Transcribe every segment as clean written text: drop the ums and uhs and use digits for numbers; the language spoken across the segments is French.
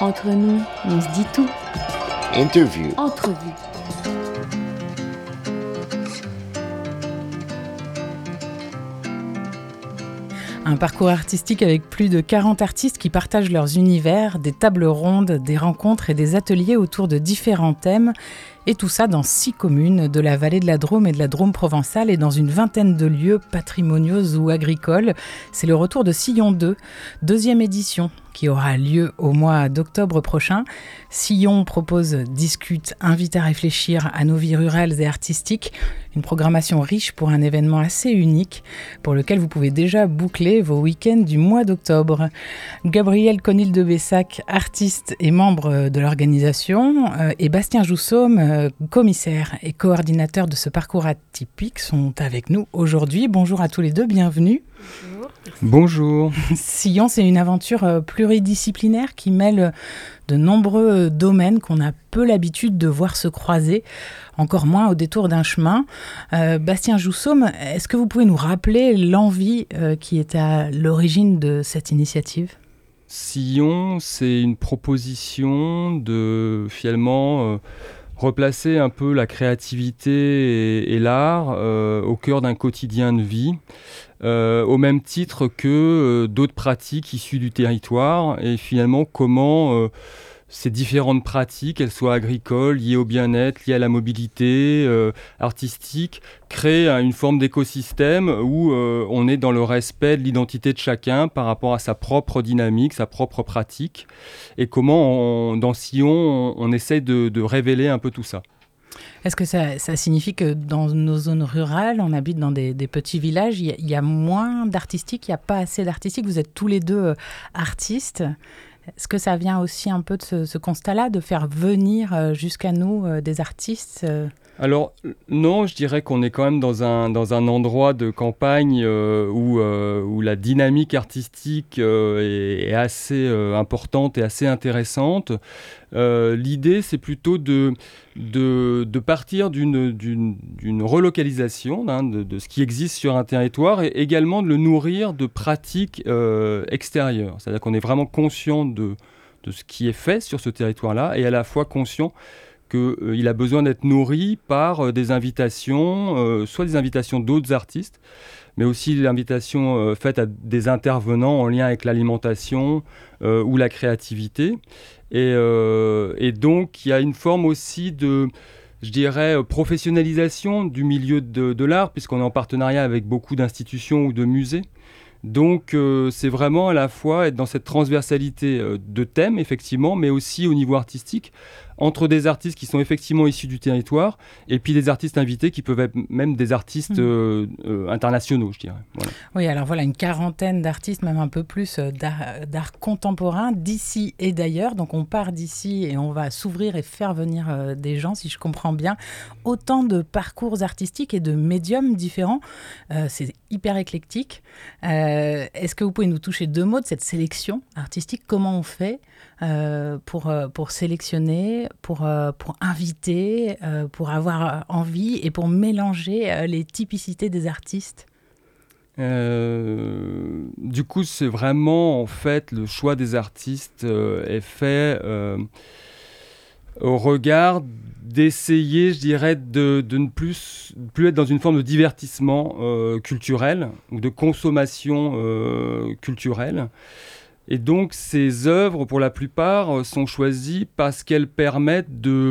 Entre nous, on se dit tout. Interview. Entrevue. Un parcours artistique avec plus de 40 artistes qui partagent leurs univers, des tables rondes, des rencontres et des ateliers autour de différents thèmes. Et tout ça dans 6 communes de la vallée de la Drôme et de la Drôme provençale et dans une vingtaine de lieux patrimoniaux ou agricoles. C'est le retour de Sillon 2, deuxième édition, qui aura lieu au mois d'octobre prochain. Sillon propose, discute, invite à réfléchir à nos vies rurales et artistiques. Une programmation riche pour un événement assez unique, pour lequel vous pouvez déjà boucler vos week-ends du mois d'octobre. Gabriel Conil de Bessac, artiste et membre de l'organisation, et Bastien Joussaume, commissaire et coordinateur de ce parcours atypique, sont avec nous aujourd'hui. Bonjour à tous les deux, bienvenue. Bonjour. Sillon, c'est une aventure pluridisciplinaire qui mêle de nombreux domaines qu'on a peu l'habitude de voir se croiser, encore moins au détour d'un chemin. Bastien Joussaume, est-ce que vous pouvez nous rappeler l'envie qui est à l'origine de cette initiative ? Sillon, c'est une proposition de finalement replacer un peu la créativité et l'art au cœur d'un quotidien de vie. Au même titre que d'autres pratiques issues du territoire et finalement comment ces différentes pratiques, qu'elles soient agricoles, liées au bien-être, liées à la mobilité, artistique, créent une forme d'écosystème où on est dans le respect de l'identité de chacun par rapport à sa propre dynamique, sa propre pratique et comment dans Sillon on essaye de révéler un peu tout ça. Est-ce que ça signifie que dans nos zones rurales, on habite dans des petits villages, il y a moins d'artistique, il n'y a pas assez d'artistique? Vous êtes tous les deux artistes. Est-ce que ça vient aussi un peu de ce constat-là, de faire venir jusqu'à nous des artistes Alors non, je dirais qu'on est quand même dans un endroit de campagne où la dynamique artistique est assez importante et assez intéressante. L'idée, c'est plutôt de partir d'une relocalisation de ce qui existe sur un territoire et également de le nourrir de pratiques extérieures. C'est-à-dire qu'on est vraiment conscient de ce qui est fait sur ce territoire-là et à la fois conscient qu'il a besoin d'être nourri par des invitations, soit des invitations d'autres artistes, mais aussi des invitations faites à des intervenants en lien avec l'alimentation ou la créativité. Et donc, il y a une forme aussi de, je dirais, professionnalisation du milieu de l'art, puisqu'on est en partenariat avec beaucoup d'institutions ou de musées. Donc, c'est vraiment à la fois être dans cette transversalité de thèmes, effectivement, mais aussi au niveau artistique, entre des artistes qui sont effectivement issus du territoire et puis des artistes invités qui peuvent être même des artistes internationaux, je dirais. Voilà. Oui, alors voilà, une quarantaine d'artistes, même un peu plus, d'art contemporain, d'ici et d'ailleurs. Donc on part d'ici et on va s'ouvrir et faire venir des gens, si je comprends bien. Autant de parcours artistiques et de médiums différents. C'est hyper éclectique. Est-ce que vous pouvez nous toucher 2 mots de cette sélection artistique ? Comment on fait pour sélectionner, pour inviter, pour avoir envie et pour mélanger les typicités des artistes? Du coup, c'est vraiment, en fait, le choix des artistes est fait au regard d'essayer, je dirais, de ne plus être dans une forme de divertissement culturel ou de consommation culturelle. Et donc, ces œuvres, pour la plupart, sont choisies parce qu'elles permettent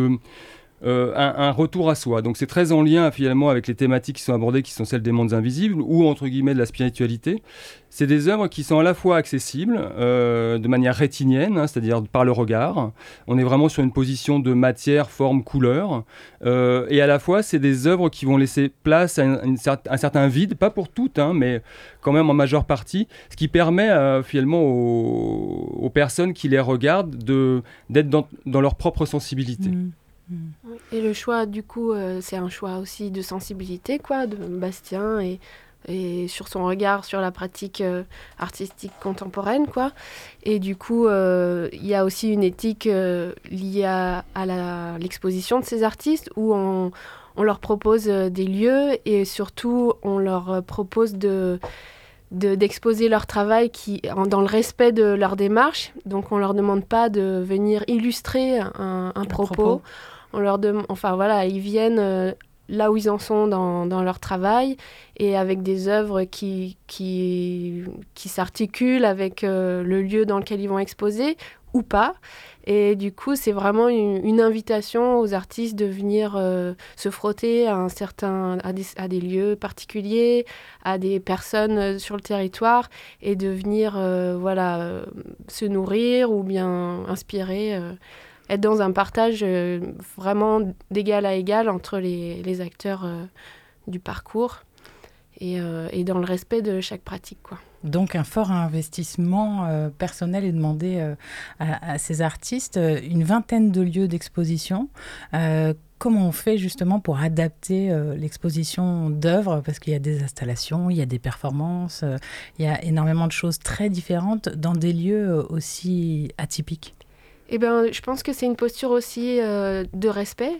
un retour à soi. Donc, c'est très en lien, finalement, avec les thématiques qui sont abordées, qui sont celles des mondes invisibles ou, entre guillemets, de la spiritualité. C'est des œuvres qui sont à la fois accessibles de manière rétinienne, c'est-à-dire par le regard. On est vraiment sur une position de matière, forme, couleur. Et à la fois, c'est des œuvres qui vont laisser place à un certain vide, pas pour toutes, mais quand même en majeure partie, ce qui permet finalement aux personnes qui les regardent d'être dans leur propre sensibilité. Et le choix, du coup, c'est un choix aussi de sensibilité, quoi, de Bastien et sur son regard sur la pratique artistique contemporaine, quoi. Et du coup, il y a aussi une éthique liée à l'exposition de ces artistes où on leur propose des lieux et surtout on leur propose d'exposer leur travail dans le respect de leur démarche. Donc on leur demande pas de venir illustrer un propos. On leur ils viennent là où ils en sont dans leur travail et avec des œuvres qui s'articulent avec le lieu dans lequel ils vont exposer ou pas. Et du coup, c'est vraiment une invitation aux artistes de venir se frotter à des lieux particuliers, à des personnes sur le territoire et de venir se nourrir ou bien inspirer, être dans un partage vraiment d'égal à égal entre les acteurs du parcours et dans le respect de chaque pratique, quoi. Donc un fort investissement personnel est demandé à ces artistes, une vingtaine de lieux d'exposition. Comment on fait justement pour adapter l'exposition d'œuvres ? Parce qu'il y a des installations, il y a des performances, il y a énormément de choses très différentes dans des lieux aussi atypiques. Eh bien, je pense que c'est une posture aussi de respect.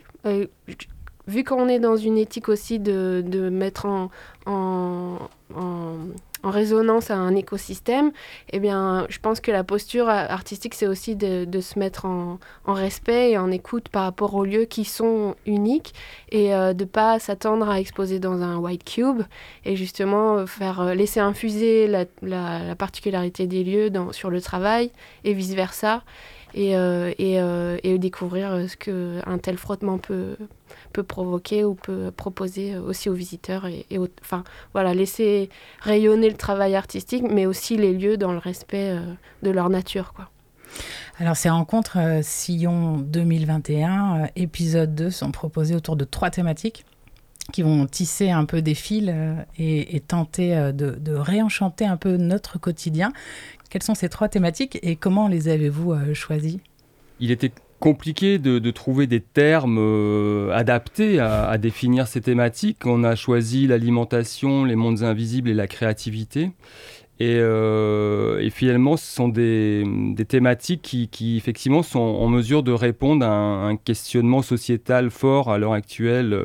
Vu qu'on est dans une éthique aussi de mettre en résonance à un écosystème, eh bien, je pense que la posture artistique, c'est aussi de se mettre en respect et en écoute par rapport aux lieux qui sont uniques et de ne pas s'attendre à exposer dans un white cube et justement laisser infuser la particularité des lieux sur le travail et vice-versa et découvrir ce qu'un tel frottement peut provoquer ou peut proposer aussi aux visiteurs laisser rayonner le travail artistique mais aussi les lieux dans le respect de leur nature, quoi. Alors ces rencontres Sillon 2021 épisode 2 sont proposées autour de 3 thématiques qui vont tisser un peu des fils et tenter de réenchanter un peu notre quotidien. Quelles sont ces 3 thématiques et comment les avez-vous choisies ? Il était compliqué de trouver des termes adaptés à définir ces thématiques. On a choisi l'alimentation, les mondes invisibles et la créativité. Et finalement, ce sont des thématiques qui effectivement sont en mesure de répondre à un questionnement sociétal fort à l'heure actuelle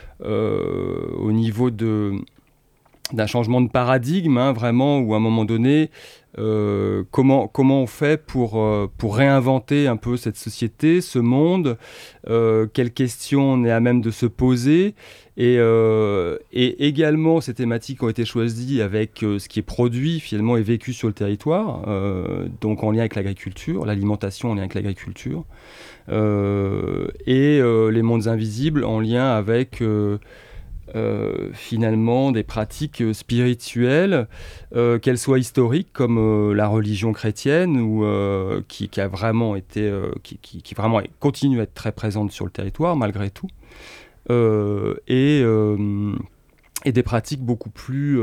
au niveau d'un changement de paradigme, vraiment, où à un moment donné, comment on fait pour réinventer un peu cette société, ce monde, quelles questions on est à même de se poser, et également ces thématiques ont été choisies avec ce qui est produit finalement et vécu sur le territoire, donc en lien avec l'agriculture, l'alimentation en lien avec l'agriculture, et les mondes invisibles en lien avec finalement des pratiques spirituelles, qu'elles soient historiques comme la religion chrétienne ou qui a vraiment été qui vraiment continue à être très présente sur le territoire malgré tout, et des pratiques beaucoup plus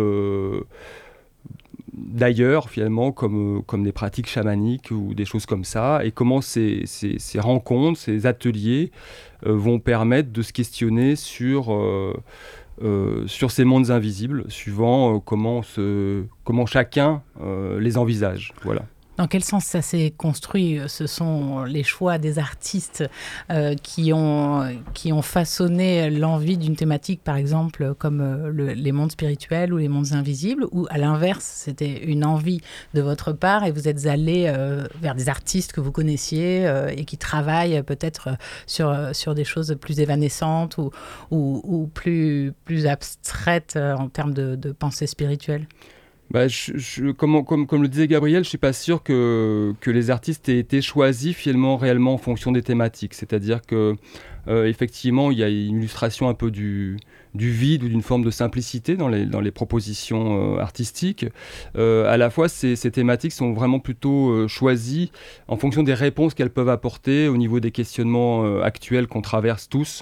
d'ailleurs finalement comme des pratiques chamaniques ou des choses comme ça, et comment ces rencontres, ces ateliers vont permettre de se questionner sur ces mondes invisibles, suivant comment chacun les envisage. Voilà. Dans quel sens ça s'est construit ? Ce sont les choix des artistes qui ont façonné l'envie d'une thématique, par exemple, comme les mondes spirituels ou les mondes invisibles, ou à l'inverse, c'était une envie de votre part et vous êtes allé vers des artistes que vous connaissiez et qui travaillent peut-être sur des choses plus évanescentes ou plus abstraites en termes de pensée spirituelle ? Comme le disait Gabriel, je ne suis pas sûr que les artistes aient été choisis finalement réellement en fonction des thématiques. C'est-à-dire qu'effectivement, il y a une illustration un peu du vide ou d'une forme de simplicité dans les propositions artistiques. À la fois, ces thématiques sont vraiment plutôt choisies en fonction des réponses qu'elles peuvent apporter au niveau des questionnements actuels qu'on traverse tous.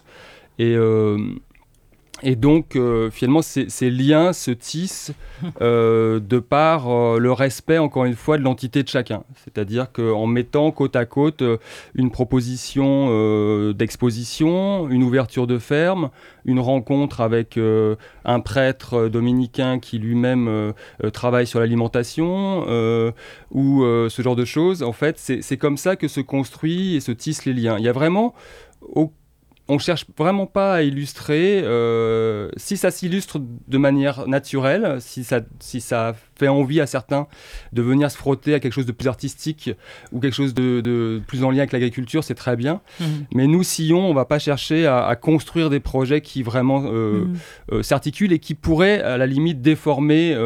Et donc, finalement, ces liens se tissent de par le respect, encore une fois, de l'entité de chacun. C'est-à-dire qu'en mettant côte à côte une proposition d'exposition, une ouverture de ferme, une rencontre avec un prêtre dominicain qui lui-même travaille sur l'alimentation, ou ce genre de choses, en fait, c'est comme ça que se construit et se tissent les liens. Il y a vraiment... On ne cherche vraiment pas à illustrer. Si ça s'illustre de manière naturelle, si ça fait envie à certains de venir se frotter à quelque chose de plus artistique ou quelque chose de plus en lien avec l'agriculture, c'est très bien. Mais nous, Sillon, on ne va pas chercher à construire des projets qui vraiment s'articulent et qui pourraient, à la limite, déformer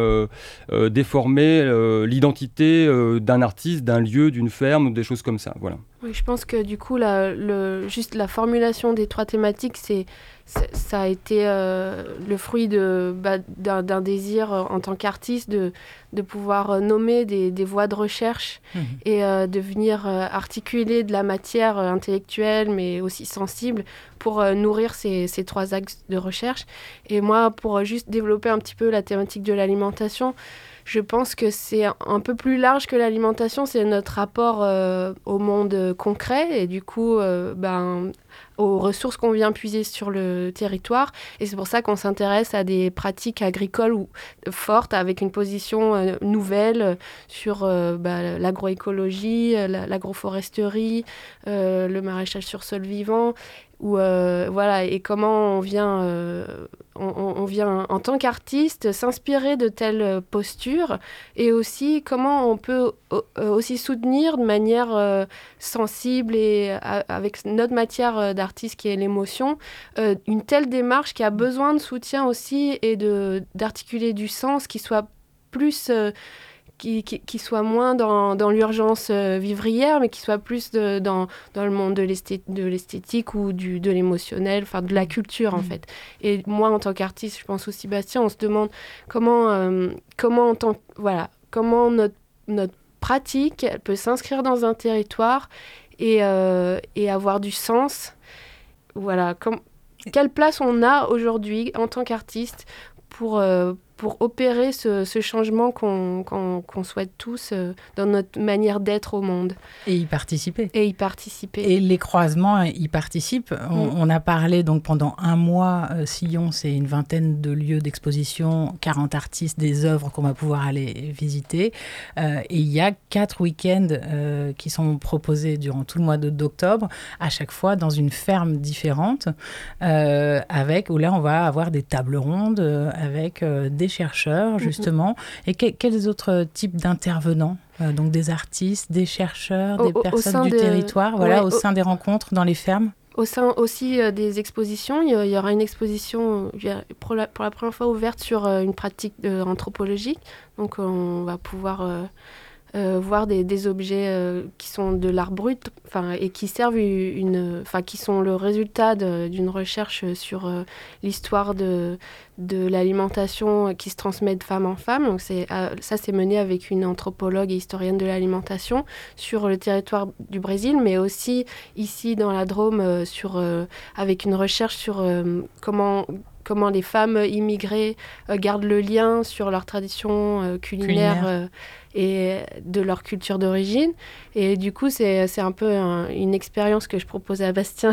l'identité d'un artiste, d'un lieu, d'une ferme, ou des choses comme ça. Voilà. Oui, je pense que du coup, juste la formulation des 3 thématiques, ça a été le fruit d'un désir en tant qu'artiste de pouvoir nommer des voies de recherche et de venir articuler de la matière intellectuelle mais aussi sensible pour nourrir ces 3 axes de recherche. Et moi, pour juste développer un petit peu la thématique de l'alimentation, je pense que c'est un peu plus large que l'alimentation, c'est notre rapport au monde concret et du coup aux ressources qu'on vient puiser sur le territoire. Et c'est pour ça qu'on s'intéresse à des pratiques agricoles fortes avec une position nouvelle sur l'agroécologie, l'agroforesterie, le maraîchage sur sol vivant. Et comment on vient en tant qu'artiste s'inspirer de telles postures et aussi comment on peut aussi soutenir de manière sensible et avec notre matière d'artiste qui est l'émotion, une telle démarche qui a besoin de soutien aussi et d'articuler du sens qui soit plus... Qui soit moins dans l'urgence vivrière, mais qui soit plus dans le monde de l'esthétique ou de l'émotionnel, enfin de la culture en fait. Et moi, en tant qu'artiste, je pense aussi, Bastien, on se demande comment notre pratique elle peut s'inscrire dans un territoire et avoir du sens. Voilà, quelle place on a aujourd'hui en tant qu'artiste pour opérer ce changement qu'on souhaite tous dans notre manière d'être au monde. Et y participer. Et les croisements y participent. On a parlé donc pendant un mois, Sillon, c'est une vingtaine de lieux d'exposition, 40 artistes, des œuvres qu'on va pouvoir aller visiter. Et il y a 4 week-ends qui sont proposés durant tout le mois d'octobre, à chaque fois dans une ferme différente, où là on va avoir des tables rondes avec des chercheurs, justement. Et quels autres types d'intervenants donc des artistes, des chercheurs, des personnes du territoire, au sein des rencontres dans les fermes? Au sein aussi des expositions, il y aura une exposition pour la première fois ouverte sur une pratique anthropologique. Donc on va pouvoir voir des objets qui sont de l'art brut et qui servent qui sont le résultat d'une recherche sur l'histoire de l'alimentation qui se transmet de femme en femme. Donc ça c'est mené avec une anthropologue et historienne de l'alimentation sur le territoire du Brésil, mais aussi ici dans la Drôme avec une recherche sur comment les femmes immigrées gardent le lien sur leur tradition culinaire. Et de leur culture d'origine. Et du coup, c'est un peu une expérience que je propose à Bastien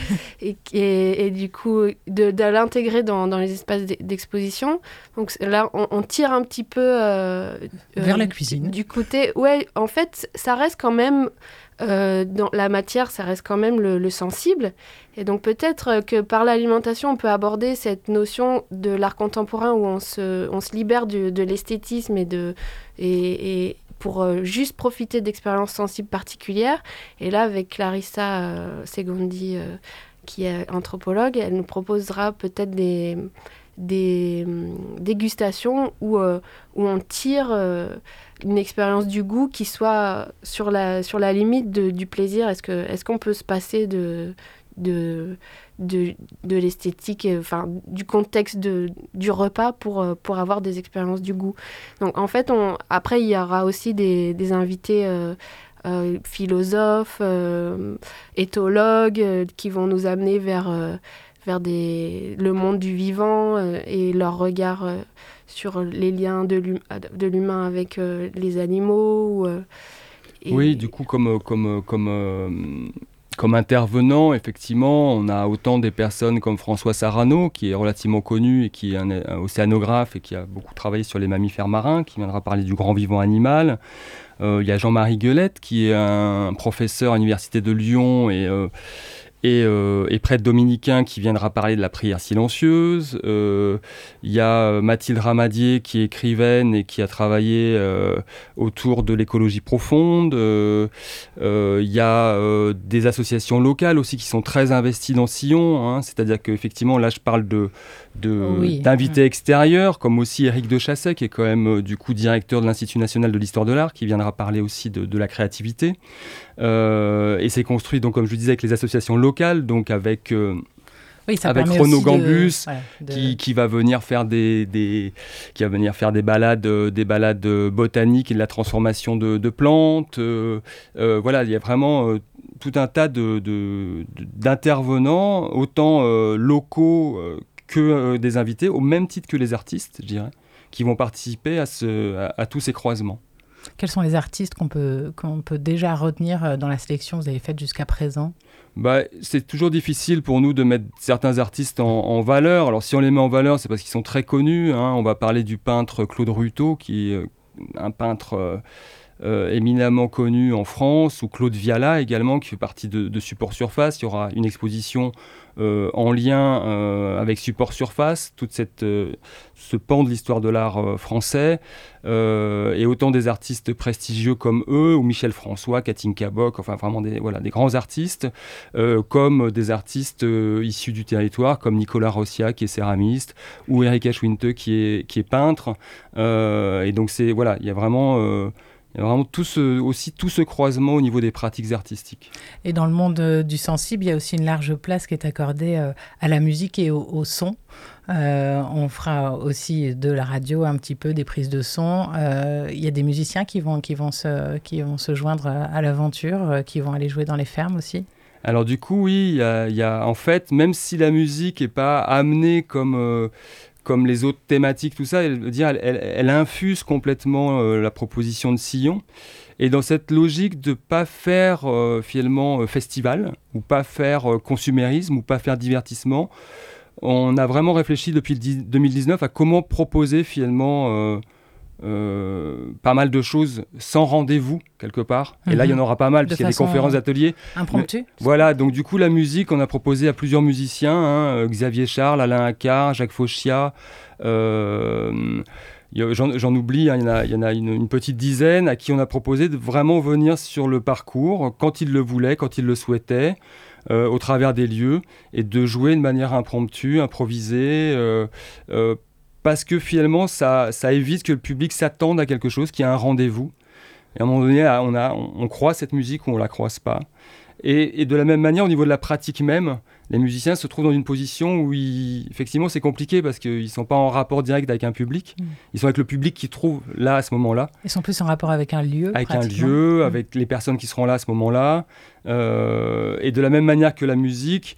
et du coup, de l'intégrer dans les espaces d'exposition. Donc là, on tire un petit peu... vers la cuisine. Du côté... Ouais, en fait, ça reste quand même... dans la matière, ça reste quand même le sensible. Et donc peut-être que par l'alimentation, on peut aborder cette notion de l'art contemporain où on se libère de l'esthétisme et pour juste profiter d'expériences sensibles particulières. Et là, avec Clarissa Segundi, qui est anthropologue, elle nous proposera peut-être des dégustations où on tire une expérience du goût qui soit sur la limite du plaisir. Est-ce qu'on peut se passer de l'esthétique, du contexte du repas pour avoir des expériences du goût. Donc en fait, après il y aura aussi des invités philosophes, éthologues qui vont nous amener vers le monde du vivant et leur regard sur les liens de l'humain avec les animaux. Oui, du coup, comme intervenant, effectivement, on a autant des personnes comme François Sarano, qui est relativement connu et qui est un océanographe et qui a beaucoup travaillé sur les mammifères marins, qui viendra parler du grand vivant animal. Il y a Jean-Marie Guelette, qui est un professeur à l'Université de Lyon et prêtre dominicain qui viendra parler de la prière silencieuse. Il y a Mathilde Ramadier qui est écrivaine et qui a travaillé autour de l'écologie profonde. Il y a des associations locales aussi qui sont très investies dans Sillon, hein, c'est-à-dire qu'effectivement là je parle d'invités extérieurs, comme aussi Éric de Chasset qui est quand même du coup directeur de l'Institut national de l'histoire de l'art, qui viendra parler aussi de la créativité. Et c'est construit donc comme je le disais avec les associations locales, donc avec Renaud Gambus qui va venir faire des balades botaniques et de la transformation de plantes. Voilà, il y a vraiment tout un tas d'intervenants, autant locaux que des invités, au même titre que les artistes, je dirais, qui vont participer à tous ces croisements. Quels sont les artistes qu'on peut déjà retenir dans la sélection que vous avez faite jusqu'à présent ? C'est toujours difficile pour nous de mettre certains artistes en valeur. Alors si on les met en valeur, c'est parce qu'ils sont très connus, hein. On va parler du peintre Claude Ruteau, qui est un peintre éminemment connu en France, ou Claude Viala également, qui fait partie de Support Surface. Il y aura une exposition en lien avec Support Surface, toute ce pan de l'histoire de l'art français, et autant des artistes prestigieux comme eux, ou Michel François, Katinka Bock, enfin vraiment des grands artistes, comme des artistes issus du territoire, comme Nicolas Rossia qui est céramiste, ou Erika Schwinte qui est peintre. Et donc il y a vraiment tout ce croisement au niveau des pratiques artistiques. Et dans le monde du sensible, il y a aussi une large place qui est accordée à la musique et au son. On fera aussi de la radio un petit peu, des prises de son. Il y a des musiciens qui vont se joindre à l'aventure, qui vont aller jouer dans les fermes aussi. Alors du coup, oui, il y a en fait, même si la musique n'est pas amenée comme les autres thématiques, tout ça, elle infuse complètement la proposition de Sillon. Et dans cette logique de ne pas faire finalement festival, ou pas faire consumérisme, ou pas faire divertissement, on a vraiment réfléchi depuis 2019 à comment proposer finalement pas mal de choses sans rendez-vous quelque part. Et là, il y en aura pas mal, puisqu'il y a des conférences, ateliers. Impromptu. Voilà, donc du coup, la musique, on a proposé à plusieurs musiciens, Xavier Charles, Alain Accard, Jacques Fauchia. J'en oublie, il y en a une petite dizaine à qui on a proposé de vraiment venir sur le parcours quand ils le voulaient, quand ils le souhaitaient, au travers des lieux, et de jouer de manière impromptue, improvisée, parce que finalement ça évite que le public s'attende à quelque chose, qu'il y a un rendez-vous. Et à un moment donné, on croise cette musique ou on ne la croise pas. Et de la même manière, au niveau de la pratique même, les musiciens se trouvent dans une position où effectivement c'est compliqué parce qu'ils ne sont pas en rapport direct avec un public. Ils sont avec le public qui trouve là à ce moment-là. Ils sont plus en rapport avec un lieu. Avec un lieu, avec les personnes qui seront là à ce moment-là. Et de la même manière que la musique,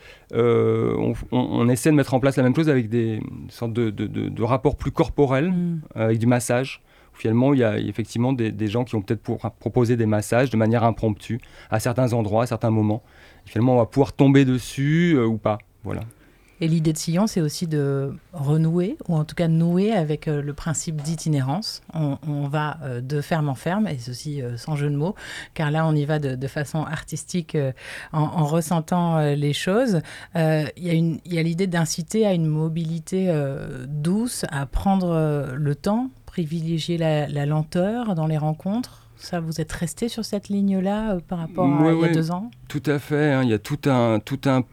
on essaie de mettre en place la même chose avec une sorte de rapport plus corporel, avec du massage. Finalement, il y a effectivement des gens qui vont peut-être proposer des massages de manière impromptue à certains endroits, à certains moments. Et finalement, on va pouvoir tomber dessus ou pas. Voilà. Et l'idée de Sillon, c'est aussi de renouer, ou en tout cas de nouer avec le principe d'itinérance. On va de ferme en ferme, et c'est aussi sans jeu de mots, car là, on y va de façon artistique en ressentant les choses. Il y a l'idée d'inciter à une mobilité douce, à prendre le temps, privilégier la lenteur dans les rencontres. Ça, vous êtes resté sur cette ligne-là par rapport à il y a 2 ans ? Tout à fait. Il y a tout un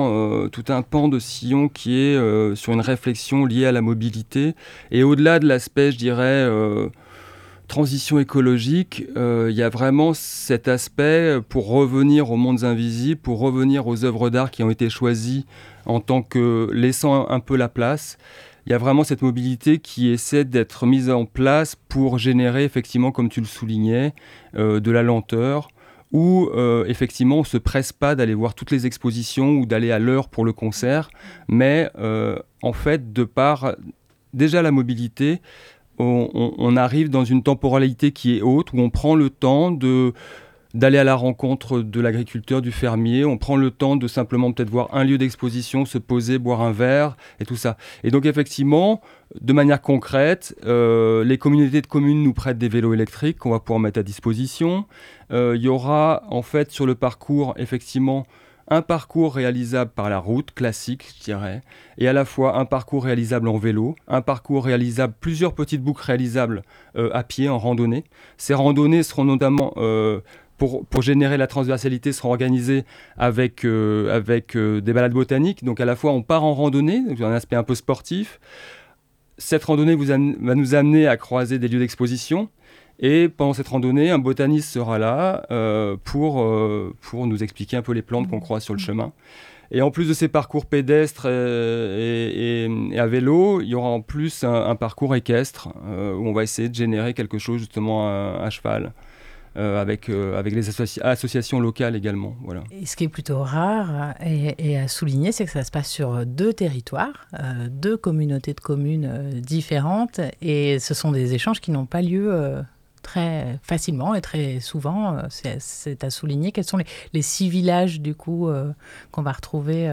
pan de Sillon qui est sur une réflexion liée à la mobilité. Et au-delà de l'aspect, je dirais, transition écologique, il y a vraiment cet aspect pour revenir aux mondes invisibles, pour revenir aux œuvres d'art qui ont été choisies en tant que laissant un peu la place. Il y a vraiment cette mobilité qui essaie d'être mise en place pour générer, effectivement, comme tu le soulignais, de la lenteur, où effectivement on ne se presse pas d'aller voir toutes les expositions ou d'aller à l'heure pour le concert, mais en fait, de par déjà la mobilité, on arrive dans une temporalité qui est haute, où on prend le temps d'aller à la rencontre de l'agriculteur, du fermier. On prend le temps de simplement peut-être voir un lieu d'exposition, se poser, boire un verre et tout ça. Et donc effectivement, de manière concrète, les communautés de communes nous prêtent des vélos électriques qu'on va pouvoir mettre à disposition. Il y aura en fait sur le parcours effectivement un parcours réalisable par la route classique, je dirais, et à la fois un parcours réalisable en vélo, un parcours réalisable, plusieurs petites boucles réalisables à pied, en randonnée. Ces randonnées seront notamment, pour générer la transversalité, seront organisées avec des balades botaniques. Donc à la fois, on part en randonnée, donc un aspect un peu sportif. Cette randonnée va nous amener à croiser des lieux d'exposition. Et pendant cette randonnée, un botaniste sera là pour nous expliquer un peu les plantes qu'on croise sur le chemin. Et en plus de ces parcours pédestres et à vélo, il y aura en plus un parcours équestre où on va essayer de générer quelque chose justement à cheval. Avec les associations locales également. Voilà. Et ce qui est plutôt rare et à souligner, c'est que ça se passe sur 2 territoires, 2 communautés de communes différentes, et ce sont des échanges qui n'ont pas lieu très facilement et très souvent. C'est à souligner. Quels sont les 6 villages du coup qu'on va retrouver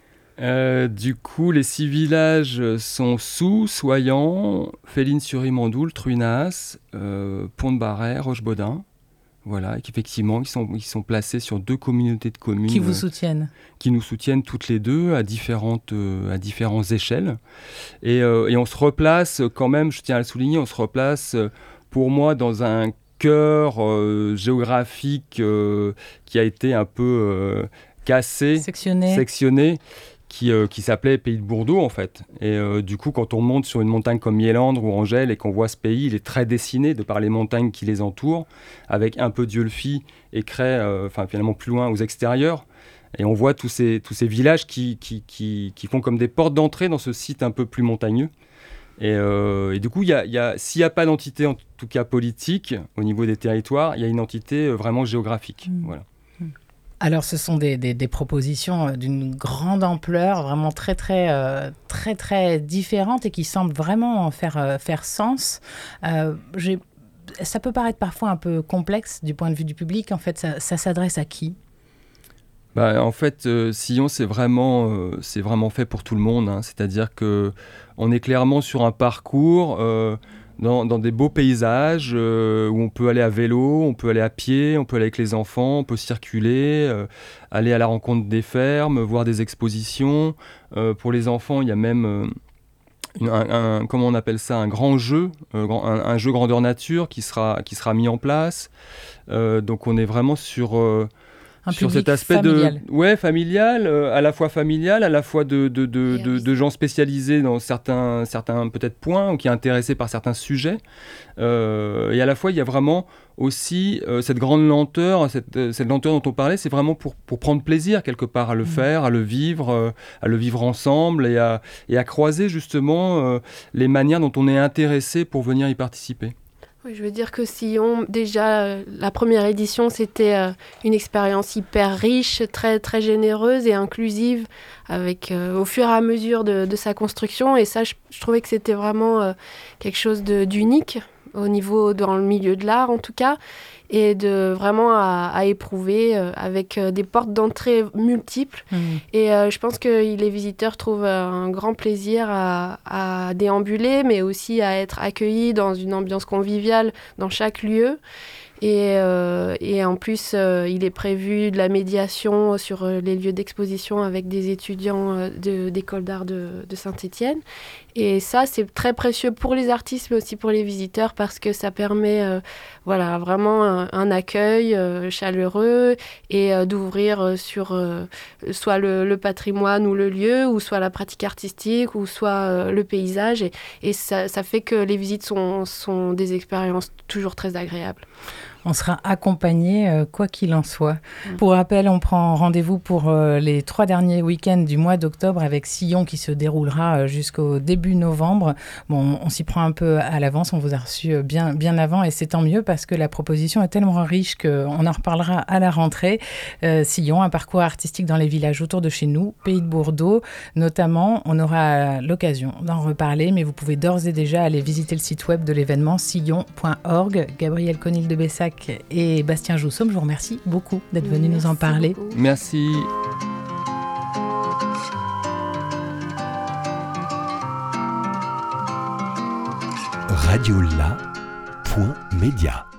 Du coup, les 6 villages sont Soux, Soyans, Féline-sur-Imandoul, Truinas, Pont-de-Barret, Rochebaudin. Voilà, et qu'effectivement, ils sont placés sur 2 communautés de communes. qui vous soutiennent. Qui nous soutiennent toutes les deux à différentes échelles. Et on se replace quand même, je tiens à le souligner, on se replace pour moi dans un cœur géographique qui a été un peu cassé, sectionné. Qui s'appelait Pays de Bourdeaux en fait. Et du coup, quand on monte sur une montagne comme Miélandre ou Angèle et qu'on voit ce pays, il est très dessiné de par les montagnes qui les entourent, avec un peu d'Iolfi et Cray, finalement plus loin aux extérieurs. Et on voit tous ces villages qui font comme des portes d'entrée dans ce site un peu plus montagneux. Et du coup, s'il n'y a pas d'entité, en tout cas politique, au niveau des territoires, il y a une entité vraiment géographique. Voilà. Alors, ce sont des propositions d'une grande ampleur, vraiment très, très, très, très différentes et qui semblent vraiment faire sens. Ça peut paraître parfois un peu complexe du point de vue du public. En fait, ça s'adresse à qui ? En fait, Sillon, c'est vraiment fait pour tout le monde. Hein. C'est-à-dire qu'on est clairement sur un parcours dans des beaux paysages où on peut aller à vélo, on peut aller à pied, on peut aller avec les enfants, on peut circuler, aller à la rencontre des fermes, voir des expositions. Pour les enfants, il y a même comment on appelle ça, un grand jeu, un jeu grandeur nature qui sera mis en place. Donc on est vraiment sur cet aspect familial. familial, à la fois familial, à la fois de gens spécialisés dans certains peut-être points ou qui est intéressés par certains sujets. Et à la fois, il y a vraiment aussi cette grande lenteur, cette lenteur dont on parlait, c'est vraiment pour prendre plaisir quelque part à le faire, à le vivre ensemble et à croiser justement les manières dont on est intéressé pour venir y participer. Oui, je veux dire que Sillon, déjà, la première édition, c'était une expérience hyper riche, très, très généreuse et inclusive, avec, au fur et à mesure de sa construction. Et ça, je trouvais que c'était vraiment quelque chose d'unique, dans le milieu de l'art en tout cas, et de vraiment à éprouver avec des portes d'entrée multiples. Et je pense que les visiteurs trouvent un grand plaisir à déambuler, mais aussi à être accueillis dans une ambiance conviviale dans chaque lieu. Et en plus, il est prévu de la médiation sur les lieux d'exposition avec des étudiants d'école d'art de Saint-Étienne. Et ça, c'est très précieux pour les artistes, mais aussi pour les visiteurs, parce que ça permet vraiment un accueil chaleureux et d'ouvrir sur soit le patrimoine ou le lieu, ou soit la pratique artistique, ou soit le paysage. Et ça fait que les visites sont des expériences toujours très agréables. On sera accompagné quoi qu'il en soit. Pour rappel, on prend rendez-vous pour les 3 derniers week-ends du mois d'octobre avec Sillon qui se déroulera jusqu'au début novembre. Bon, on s'y prend un peu à l'avance, on vous a reçu bien avant et c'est tant mieux parce que la proposition est tellement riche qu'on en reparlera à la rentrée. Sillon, un parcours artistique dans les villages autour de chez nous, Pays de Bourdeaux notamment. On aura l'occasion d'en reparler, mais vous pouvez d'ores et déjà aller visiter le site web de l'événement sillon.org. Gabrielle Conil de Bessac et Bastien Joussomme, je vous remercie beaucoup d'être venu nous en parler. Beaucoup. Merci. Radiola.media